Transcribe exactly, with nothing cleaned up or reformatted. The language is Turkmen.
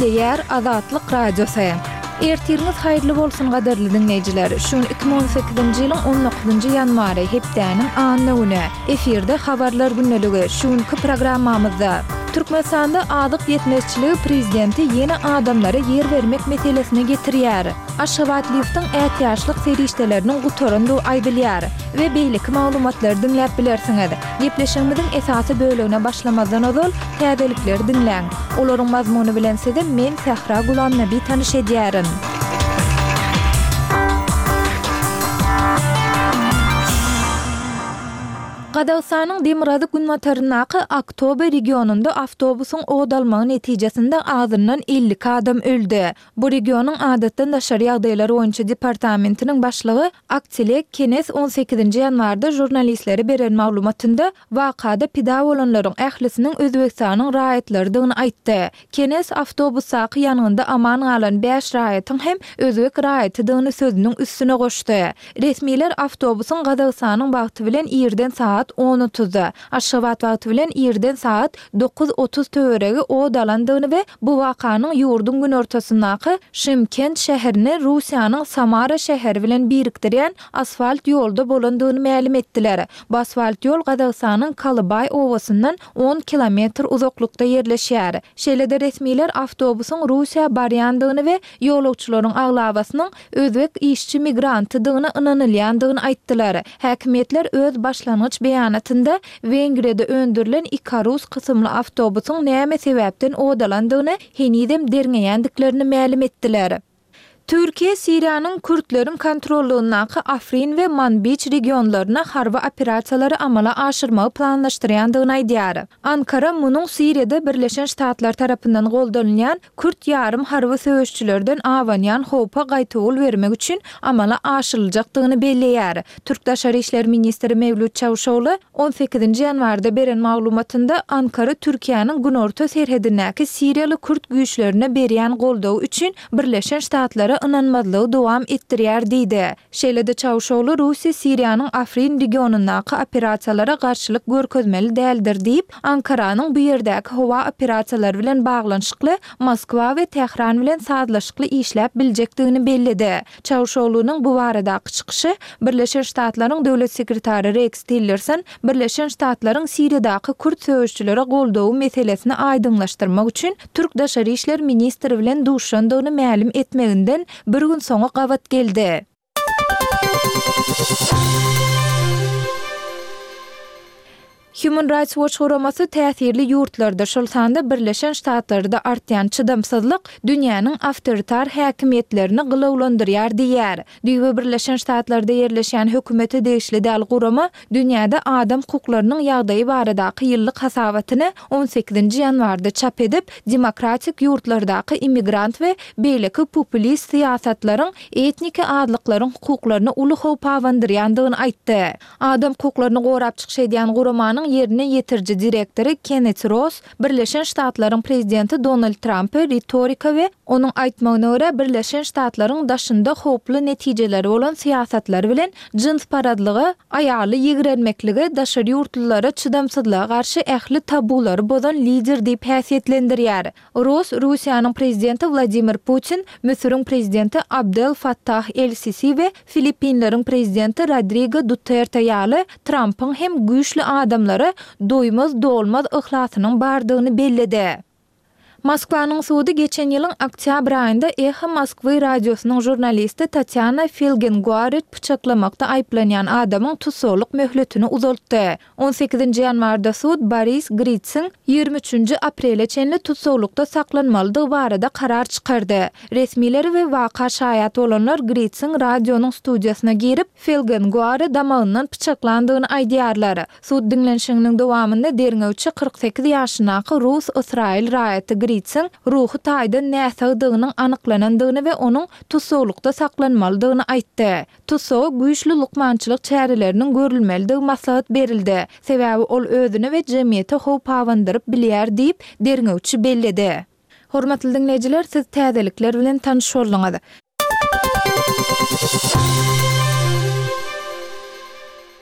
Teýär Azatlyk Radiosu. Ertiriniz haýyrly bolsun gaderli dinleýijiler. Şun iki bin on sekizinji ýylyň on dokuzunjy ýanwary hepdäniň anyny güni. Eferde habarlar günneligi. Şunky programmamyzda Türkmenistanda adyk ýetmezçiligi prezidenti ýene adamlara ýer bermek meselesine getirýär. Aşgabatlygyň ätýaşlyk serişdeleriniň gutaryndy aýdylýar we beýleki maglumatlary dinläp bilersiňiz. Gepleşigimiziň esasy bölügine başlamazdan ozal täzelikleri dinläň. Olaryň mazmuny bilen size men Sahra Gulamnaby tanyş edýärin. Gadawsanyň Demirady günmatarynaky Aktober regionunda awtobusyň oğdalmagy netijesinde azyndan ellik adam öldü. Bu regionyň adatdan daşary ýagdaýlary boýunça departamentiniň başlygy Akçelek Kenes on sekizinji ýanwarda jurnalistleri beren maglumatynda wakada pida bolanlaryň ählisiniň Özbekistanyň raýatlarydygyny aýtdy. Kenes awtobus saky ýanynda aman galan beş raýatyň hem özbek raýatydygyny sözüniň üstüne goşdy. Resmiler awtobusyň Gadawsanyň bagty bilen ýerden saat on otuzda, Aşgabat wagty bilen ýerden saat dokuz otuz töweregi oğdalandygyny we bu wakanyň ýurdun gün ortasyndaky Şymkent şäherini Russiýanyň Samara şäheri bilen birikdirýän asfalt ýolda bolandygyny ma'lum etdiler. Bu asfalt ýol Gadawsanyň Kalybay owasyndan on kilometr uzaklykda ýerleşýär. Şeýlede resmiler awtobusyň Russiýa barýandygyny we ýolagçylaryň aglabasynyň özbek işçi migrantydygyny ynanylýandygyny aýtdylar. Häkimetler öz başlangyç beýanatynda Wengriýada öndürilen Ikarus kysymly awtobusyň näme sebäpden oğdalandygyny henidem derňeýändiklerini ma'lum etdiler. Türkiýe Siriýanyň Kürtleriň kontrollugynaky Afrin we Manbij regionlaryna harby operasiýalary amala aşyrmagy planlaşdyrýandygyny aýdýar. Ankara munyň Siriýada Birleşen Ştatlar tarapyndan goldanylýan Kürt ýarym harby söwüşçilerden awanýan howpa gaýtygul bermek üçin amala aşyryljakdygyny belleýär. Türk Daşary işler ministri Mevlüt Çavuşoğlu on sekizinji ýanwarda beren maglumatynda Ankara Türkiýanyň günorta serhedindäki Siriýaly Kürt güýçlerine berýän goldaw üçin Birleşen Ştatlar ynanmazlygy dowam etdirýär diýdi. Şeýlede Çavuşoğlu Russiýa Siriýanyň Afrin regionundaky operasiýalara garşylyk görkezmeli däldir diýip, Ankaranyň bu ýerdäki howa operasiýalary bilen baglanyşykly Moskwa we Tehran bilen sazlaşykly işläp biljekdigini bellidi. Çavuşoğlunyň bu baradaky çykyşy Birleşen Ştatlaryň döwlet sekretary Rex Tillerson Birleşen Ştatlaryň Siriýadaky Kürt söwüşçilere goldawy meselesini aýdyňlaşdyrmak üçin Türk Daşary işler ministri bilen duşandygyny ma'lum etmeginden bir gün soňra gawat geldi. Human Rights Watch guramasy täsirli ýurtlarda şolsanda Birleşen Ştatlarda artýan çydamsızlyk dünýäniň awtoritar häkimetlerini gylawlandyrýar diýär. Diýip Birleşen Ştatlarda ýerleşýän hökümeti degişli däl gurama dünýäde adam hukuklarynyň ýagdaýy baradaky ýyllyk hasabatyny on sekizinji ýanwarda çap edip, demokratik ýurtlardaky immigrant we beýleki populist siýasatlaryň etnik adlyklaryň hukuklaryny uly howpawandyrýandygyny aýtdy. Adam hukuklaryny gorap çykyş edýän guramanyň yerine yetirci direktori Kenneth Ross, Birleşen Ştatlaryň prezidenti Donald Trump'y retorika we onuň aýtmagyna görä Birleşen Ştatlaryň daşynda howply netijeleri bolan siýasatlary bilen jins paradlygy, aýaly ýigrenmekligi daşary ýurtlylara çydamsızlyga garşy ähli tabulary bozan lider diýip häsiýetlendirýär. Ross, Russiýanyň prezidenti Vladimir Putin, Misiriň prezidenti Abdel Fattah el-Sisi we Filipinleriň prezidenti Rodrigo Duterte ýaly Trump'yň hem güýçli adamlar doýmaz dolmaz ihlasanyň bardygyny belledi. Moskwanyň sudy geçen ýylyň oktyabr aýynda Echo Moskwy radiosynyň jurnalisti Tatyana Felgenguaret pyçaklamakda aýplanýan adamyň tutsawlyk möhletini uzaltdy. on sekizinji ýanwarda sud Boris Gritsyn ýygrimi üçinji aprele çenli tutsawlykda saklanmalydygy barada karar çykardy. Resmiler we waka şaýat bolanlar Gritsyn radionyň studiýasyna girip Felgenguaret damagyndan pyçaklandygyny aýdýarlar. Sud dinlenşiginiň dowamynda derňewçi kırk sekiz ýaşynaky Rus Israil raýaty Gritsyn ruhy taýda näsegdigiň anyklanandygyny we onuň tutsawlykda saklanmalydygyny aýtdy. Tutsaw güýçli lukmançylyk çäreleriniň görülmelidigi maslahat berildi. Sebäbi ol özüni we jemgyýeti howpawandyryp bilýär diýip derňewçi belledi. Hormatly dinleýijiler, siz täzelikler bilen tanyş boldunuz.